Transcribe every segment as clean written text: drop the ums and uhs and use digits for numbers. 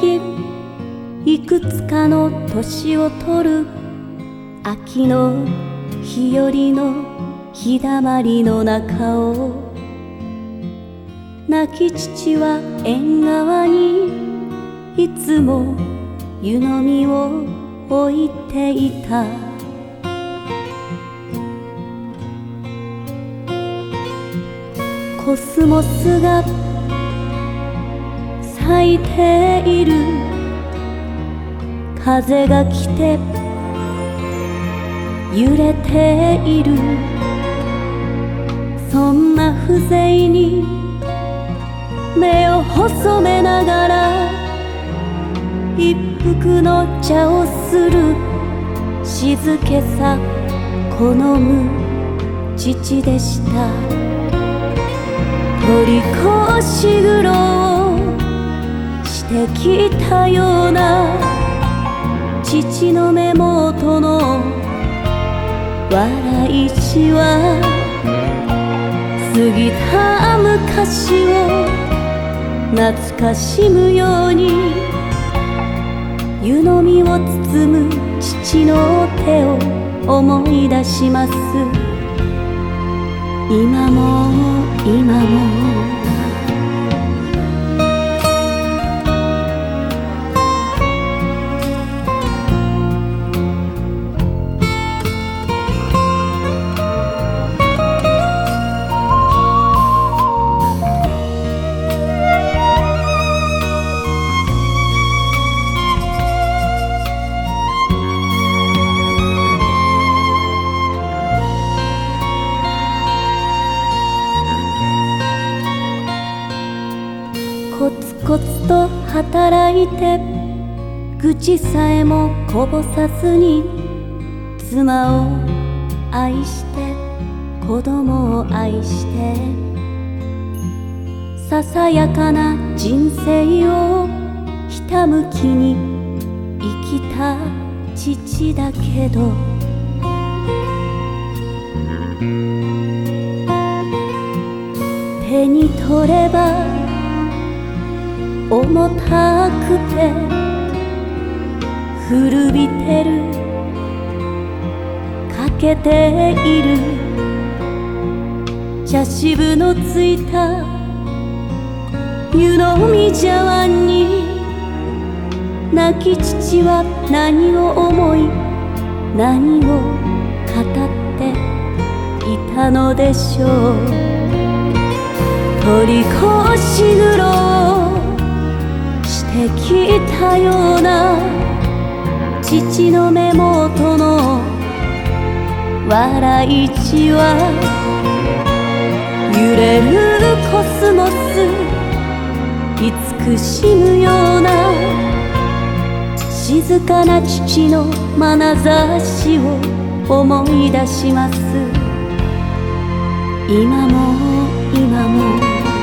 ぎいくつかの年を取る秋の日和の日だまりの中を亡き父は縁側にいつも湯飲みを置いていた。コスモスが咲いている。風が来て揺れている。そんな風情に目を細めながら一服の茶をする。静けさ好む父でした。取り越し苦労してきたような父の目元の笑いしは過ぎた昔を懐かしむように湯飲みを包む父の手を思い出します。今も今もコツコツと働いて愚痴さえもこぼさずに妻を愛して子供を愛してささやかな人生をひたむきに生きた父だけど手に取れば重たくて古びてる欠けている茶渋のついた湯飲み茶碗に亡き父は何を思い何を語っていたのでしょう。取り越し苦労してきたような父の目元の笑いじは揺れるコスモス慈しむような静かな父の眼差しを思い出します。今も今も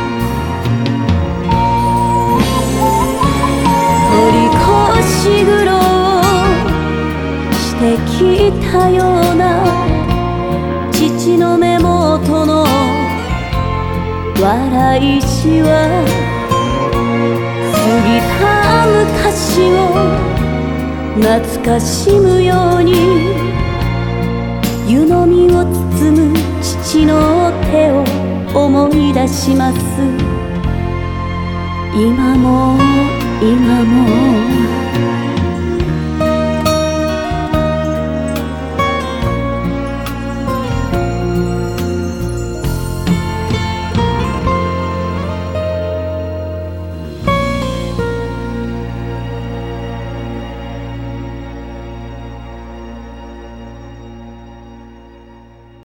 し苦労してきたような父の目元の笑いしは過ぎた昔を懐かしむように湯飲みを包む父の手を思い出します。今も今も